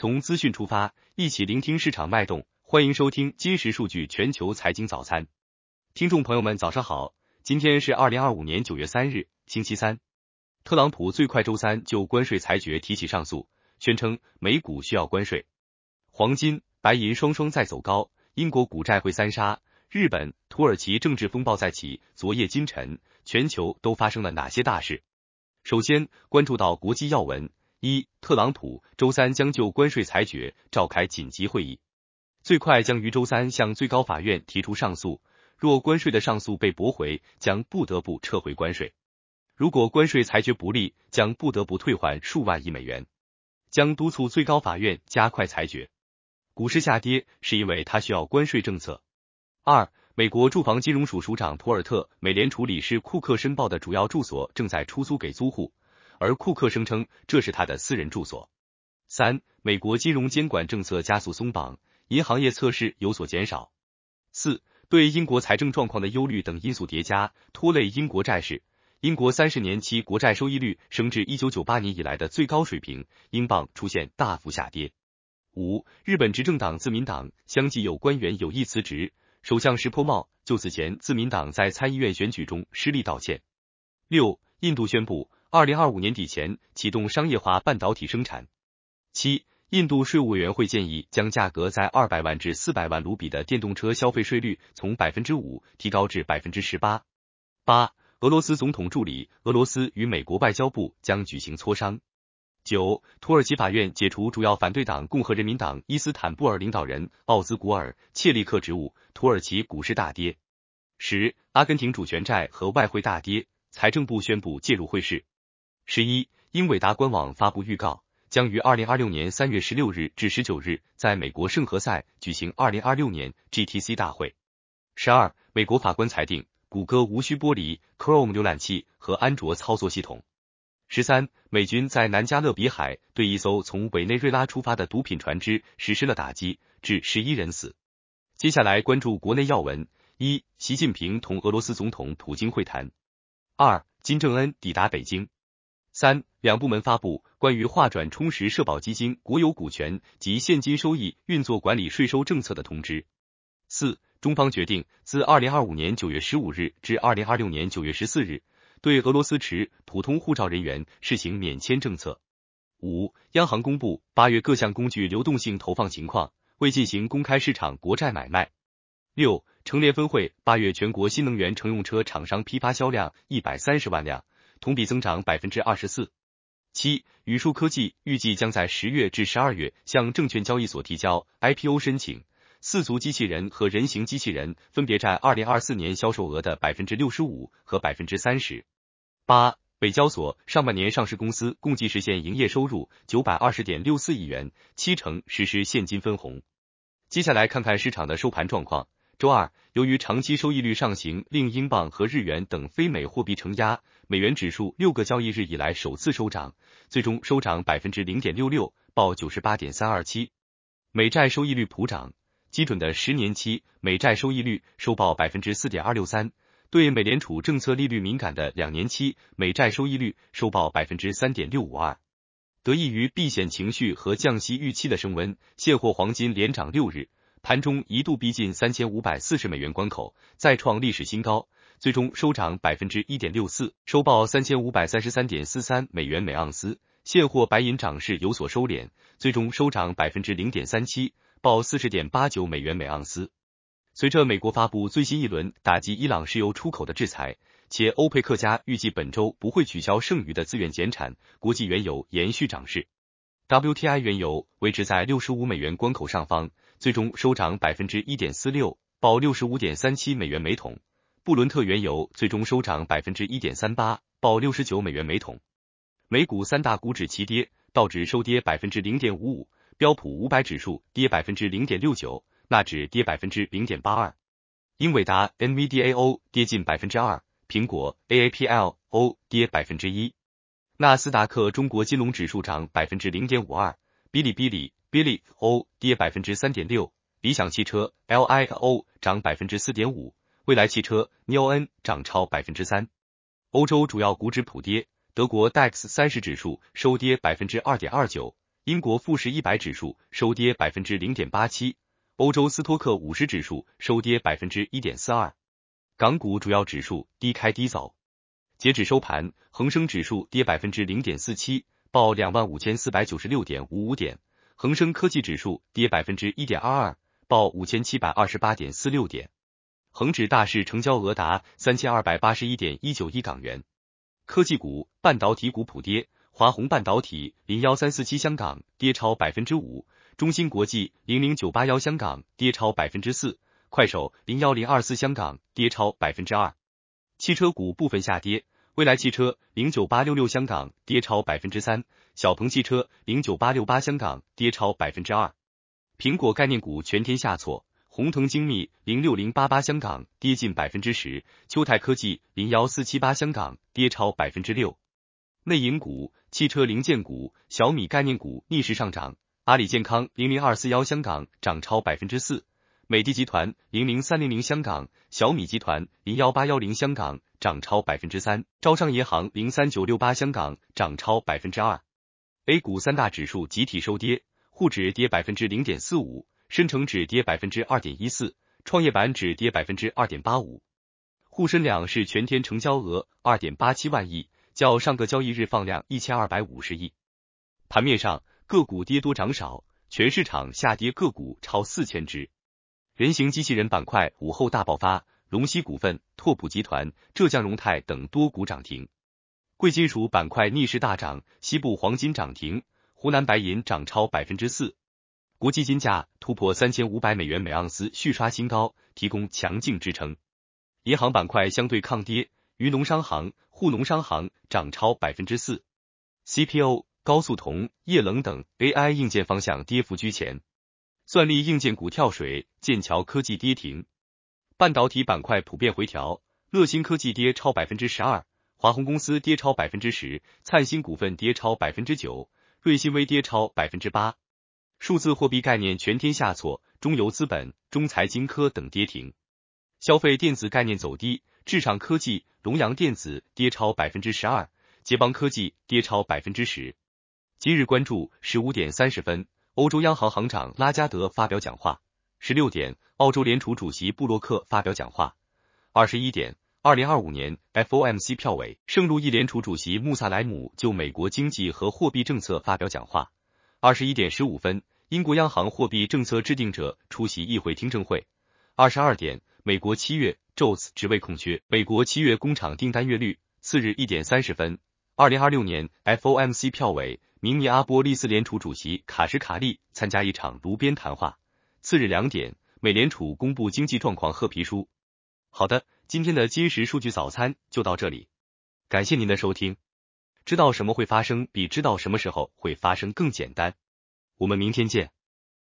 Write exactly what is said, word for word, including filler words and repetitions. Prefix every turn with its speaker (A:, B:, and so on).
A: 从资讯出发，一起聆听市场脉动。欢迎收听今时数据全球财经早餐。听众朋友们早上好，今天是二零二五年九月三日，星期三。特朗普最快周三就关税裁决提起上诉，宣称美股需要关税。黄金、白银双双在走高，英国股债汇三杀，日本、土耳其政治风暴再起，昨夜今晨，全球都发生了哪些大事？首先关注到国际要闻。一、特朗普周三将就关税裁决召开紧急会议，最快将于周三向最高法院提出上诉，若关税的上诉被驳回，将不得不撤回关税。如果关税裁决不利，将不得不退还数万亿美元，将督促最高法院加快裁决。股市下跌是因为它需要关税政策。二、美国住房金融署署长图尔特，美联储理事库克申报的主要住所正在出租给租户，而库克声称这是他的私人住所。三、美国金融监管政策加速松绑，银行业测试有所减少。四、对英国财政状况的忧虑等因素叠加，拖累英国债市。英国三十年期国债收益率升至一九九八年以来的最高水平，英镑出现大幅下跌。五、日本执政党自民党相继有官员有意辞职，首相石破茂就此前自民党在参议院选举中失利道歉。六、印度宣布二零二五年底前启动商业化半导体生产。七、印度税务委员会建议将价格在二百万至四百万卢比的电动车消费税率从 百分之五 提高至 百分之十八。八、俄罗斯总统助理，俄罗斯与美国外交部将举行磋商。九、土耳其法院解除主要反对党共和人民党伊斯坦布尔领导人奥兹古尔切利克职务，土耳其股市大跌。十、阿根廷主权债和外汇大跌，财政部宣布介入汇市。十一、英伟达官网发布预告，将于二零二六年三月十六日至十九日在美国圣何塞举行二零二六年 G T C 大会。十二、美国法官裁定谷歌无需剥离 Chrome 浏览器和安卓操作系统。十三、美军在南加勒比海对一艘从委内瑞拉出发的毒品船只实施了打击，致十一人死。接下来关注国内要闻。一、习近平同俄罗斯总统普京会谈。二、金正恩抵达北京。三、两部门发布关于划转充实社保基金国有股权及现金收益运作管理税收政策的通知。四、中方决定自二零二五年九月十五日至二零二六年九月十四日，对俄罗斯持普通护照人员试行免签政策。五、央行公布八月各项工具流动性投放情况，未进行公开市场国债买卖。六、乘联分会八月全国新能源乘用车厂商批发销量一百三十万辆，同比增长 百分之二十四。七、宇树科技预计将在十月至十二月向证券交易所提交 I P O 申请，四足机器人和人形机器人分别占二零二四年销售额的 百分之六十五 和 百分之三十。八、北交所上半年上市公司共计实现营业收入 九百二十点六四亿元，七成实施现金分红。接下来看看市场的收盘状况。周二，由于长期收益率上行令英镑和日元等非美货币承压，美元指数六个交易日以来首次收涨，最终收涨 百分之零点六六， 报 九十八点三二七。美债收益率普涨，基准的十年期美债收益率收报 百分之四点二六三， 对美联储政策利率敏感的两年期美债收益率收报 百分之三点六五二。得益于避险情绪和降息预期的升温，现货黄金连涨六日，盘中一度逼近三千五百四十美元关口，再创历史新高，最终收涨 百分之一点六四， 收报 三千五百三十三点四三美元每盎司。现货白银涨势有所收敛，最终收涨 百分之零点三七， 报 四十点八九美元每盎司。随着美国发布最新一轮打击伊朗石油出口的制裁，且欧佩克加预计本周不会取消剩余的自愿减产，国际原油延续涨势。W T I 原油维持在六十五美元关口上方，最终收涨 百分之一点四六， 报 六十五点三七美元每桶。布伦特原油最终收涨 百分之一点三八， 报六十九美元每桶。美股三大股指齐跌，道指收跌 百分之零点五五， 标普五百指数跌 百分之零点六九， 纳指跌 百分之零点八二。英伟达 N V D A O 跌近 百分之二， 苹果 A A P L O 跌 百分之一。纳斯达克中国金融指数涨 百分之零点五二， 哔哩哔哩 B L I O 跌 百分之三点六， 理想汽车 L I O 涨 百分之四点五， 蔚来汽车 N O N 涨超 百分之三。欧洲主要股指普跌，德国 D A X 三十指数收跌 百分之二点二九， 英国富时一百指数收跌 百分之零点八七， 欧洲斯托克五十指数收跌 百分之一点四二。港股主要指数低开低走，截止收盘，恒生指数跌 百分之零点四七， 报 两万五千四百九十六点五五 点，恒生科技指数跌 百分之一点二二， 报 五千七百二十八点四六 点。恒指大市成交额达 三千二百八十一点一九亿港元。科技股、半导体股普跌，华虹半导体零一三四七香港跌超 百分之五， 中芯国际零零九八一香港跌超 百分之四， 快手零一零二四香港跌超 百分之二。汽车股部分下跌，蔚来汽车零九八六六香港跌超 百分之三， 小鹏汽车零九八六八香港跌超 百分之二。苹果概念股全天下挫，宏腾精密零六零八八香港跌近 百分之十， 秋泰科技零一四七八香港跌超 百分之六。内银股、汽车零件股、小米概念股逆势上涨，阿里健康零零二四一香港涨超 百分之四， 美的集团零零三零零香港、小米集团零一八一零香港涨超 百分之三， 招商银行零三九六八香港涨超 百分之二。 A 股三大指数集体收跌，沪指跌 百分之零点四五， 深成指跌 百分之二点一四， 创业板指跌 百分之二点八五。 沪深两市全天成交额 二点八七万亿，较上个交易日放量一千二百五十亿。盘面上，个股跌多涨少，全市场下跌个股超四千只。人形机器人板块午后大爆发，龙溪股份、拓普集团、浙江荣泰等多股涨停。贵金属板块逆势大涨，西部黄金涨停，湖南白银涨超 百分之四。国际金价突破三千五百美元每盎司续刷新高，提供强劲支撑。银行板块相对抗跌，渝农商行、沪农商行涨超 百分之四。 C P O、 高速铜、液冷等 A I 硬件方向跌幅居前，算力硬件股跳水，剑桥科技跌停。半导体板块普遍回调，乐新科技跌超 百分之十二， 华虹公司跌超 百分之十， 灿星股份跌超 百分之九， 瑞信微跌超 百分之八。 数字货币概念全天下挫，中游资本、中财金科等跌停。消费电子概念走低，智畅科技、龙洋电子跌超 百分之十二， 捷邦科技跌超 百分之十。 今日关注十五点三十分，欧洲央行行长拉加德发表讲话。十六点，澳洲联储主席布洛克发表讲话。二十一点，二零二五年 F O M C 票委，圣路易联储主席穆萨莱姆就美国经济和货币政策发表讲话。二十一点十五分，英国央行货币政策制定者出席议会听证会。二十二点，美国七月 J O L T S 职位空缺，美国七月工厂订单月率。次日一点三十分，二零二六年 F O M C 票委，明尼阿波利斯联储主席卡什卡利参加一场炉边谈话。次日两点，美联储公布经济状况褐皮书。好的，今天的今时数据早餐就到这里，感谢您的收听。知道什么会发生，比知道什么时候会发生更简单。我们明天见。